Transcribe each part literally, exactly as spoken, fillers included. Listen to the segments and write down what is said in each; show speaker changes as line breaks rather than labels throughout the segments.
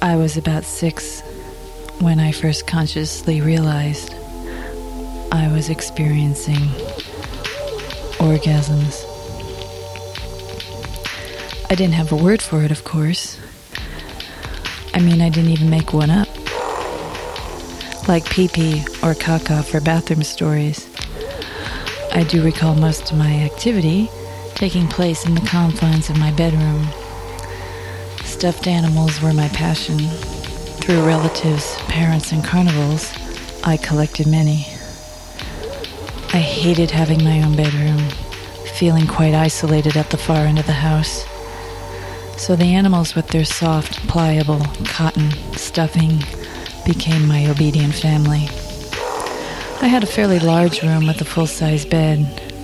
I was about six when I first consciously realized I was experiencing orgasms. I didn't have a word for it, of course. I mean, I didn't even make one up. Like pee-pee or caca for bathroom stories. I do recall most of my activity taking place in the confines of my bedroom. Stuffed animals were my passion. Through relatives, parents, and carnivals, I collected many. I hated having my own bedroom, feeling quite isolated at the far end of the house. So the animals with their soft, pliable, cotton stuffing became my obedient family. I had a fairly large room with a full-size bed.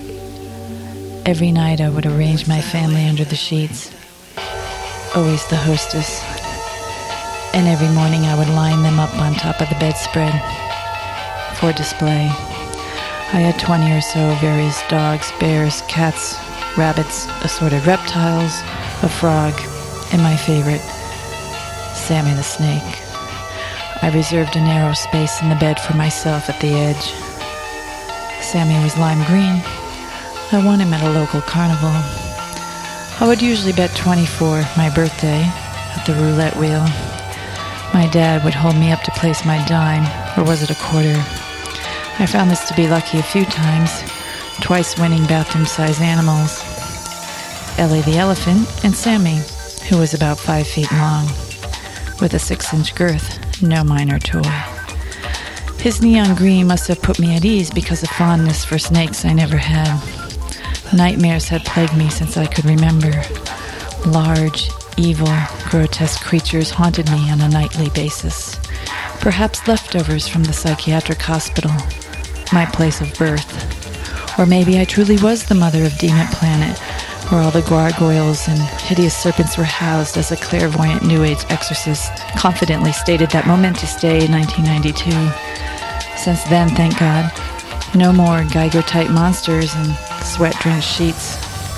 Every night I would arrange my family under the sheets, always the hostess, and every morning I would line them up on top of the bedspread for display. I had twenty or so various dogs, bears, cats, rabbits, assorted reptiles, a frog, and my favorite, Sammy the snake. I reserved a narrow space in the bed for myself at the edge. Sammy was lime green. I won him at a local carnival. I would usually bet twenty-four, my birthday, at the roulette wheel. My dad would hold me up to place my dime, or was it a quarter? I found this to be lucky a few times, twice winning bathroom-sized animals. Ellie the elephant, and Sammy, who was about five feet long, with a six-inch girth, no minor toy. His neon green must have put me at ease because of fondness for snakes I never had. Nightmares had plagued me since I could remember. Large, evil, grotesque creatures haunted me on a nightly basis. Perhaps leftovers from the psychiatric hospital, my place of birth. Or maybe I truly was the mother of Demon Planet, where all the gargoyles and hideous serpents were housed, as a clairvoyant New Age exorcist confidently stated that momentous day in nineteen ninety-two. Since then, thank God, no more Geiger-type monsters and sweat-drenched sheets.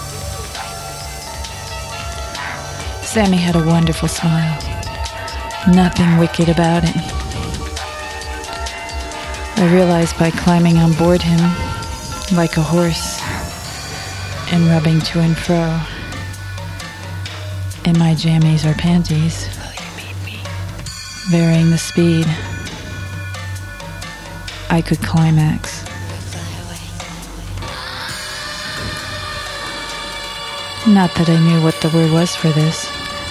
Sammy had a wonderful smile. Nothing wicked about it. I realized by climbing on board him, like a horse, and rubbing to and fro in my jammies or panties, varying the speed, I could climax. Not that I knew what the word was for this.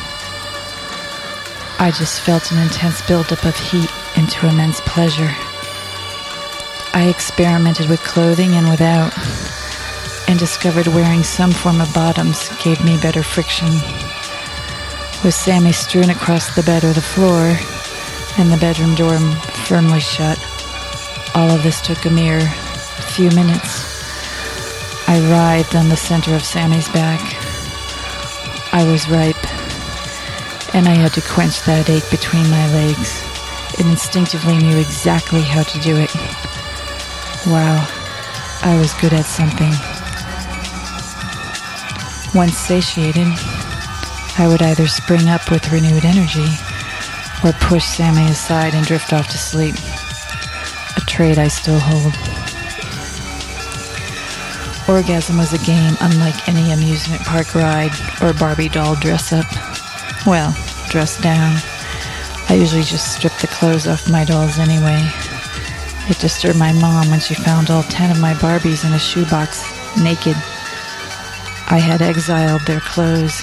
I just felt an intense buildup of heat into immense pleasure. I experimented with clothing and without, and discovered wearing some form of bottoms gave me better friction. With Sammy strewn across the bed or the floor, and the bedroom door firmly shut, all of this took a mere few minutes. I writhed on the center of Sammy's back. I was ripe, and I had to quench that ache between my legs, and instinctively knew exactly how to do it. Wow, I was good at something. Once satiated, I would either spring up with renewed energy or push Sammy aside and drift off to sleep, a trait I still hold. Orgasm was a game unlike any amusement park ride or Barbie doll dress-up. Well, dress down. I usually just stripped the clothes off my dolls anyway. It disturbed my mom when she found all ten of my Barbies in a shoebox, naked. I had exiled their clothes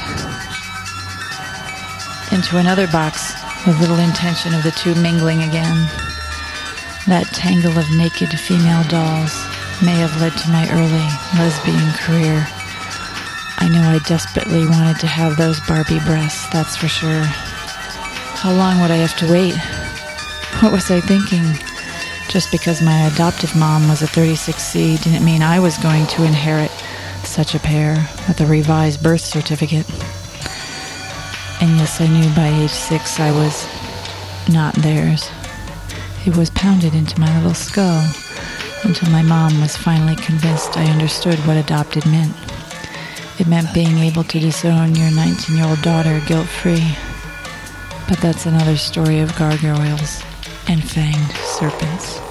into another box with little intention of the two mingling again. That tangle of naked female dolls may have led to my early lesbian career. I knew I desperately wanted to have those Barbie breasts, that's for sure. How long would I have to wait? What was I thinking? Just because my adoptive mom was a thirty-six C didn't mean I was going to inherit such a pair with a revised birth certificate. And yes, I knew by age six I was not theirs. It was pounded into my little skull until my mom was finally convinced I understood what adopted meant. It meant being able to disown your nineteen-year-old daughter guilt-free. But that's another story of gargoyles and fanged serpents.